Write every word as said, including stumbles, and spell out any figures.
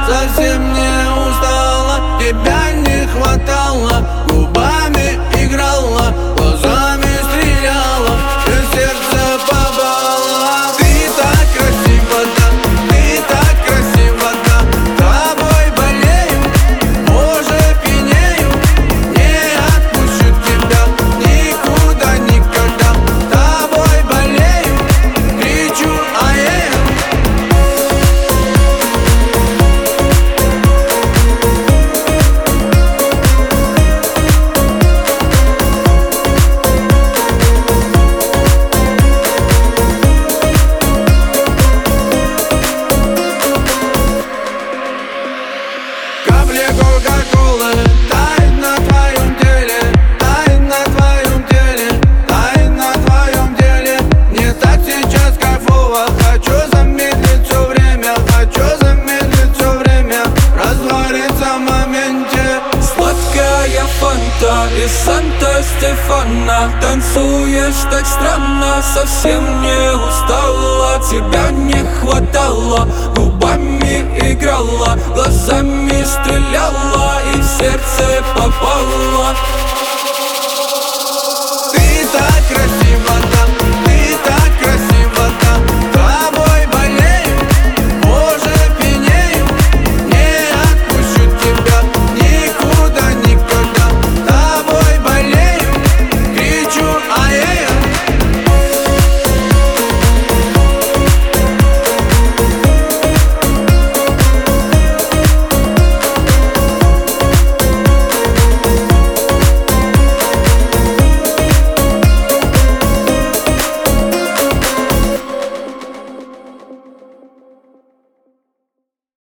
совсем не устала, тебя не хватало. Губами играла, глазами стреляла, и сердце попало. Ты так красива, да, ты так красива, да, тобой болею, боже, пьянею. Не отпущу тебя никуда, никогда, тобой болею, кричу ай-яй. Капли кока-колы тает на твоем теле, тает на твоем теле, тает на твоем теле. Мне так сейчас кайфово, хочу замедлить все время, хочу замедлить все время, раствориться в моменте. Сладкая фанта из Санта-Стефана, танцуешь так странно, совсем не устала, тебя не хватало. Губами играла, глазами стреляла, и в сердце попала.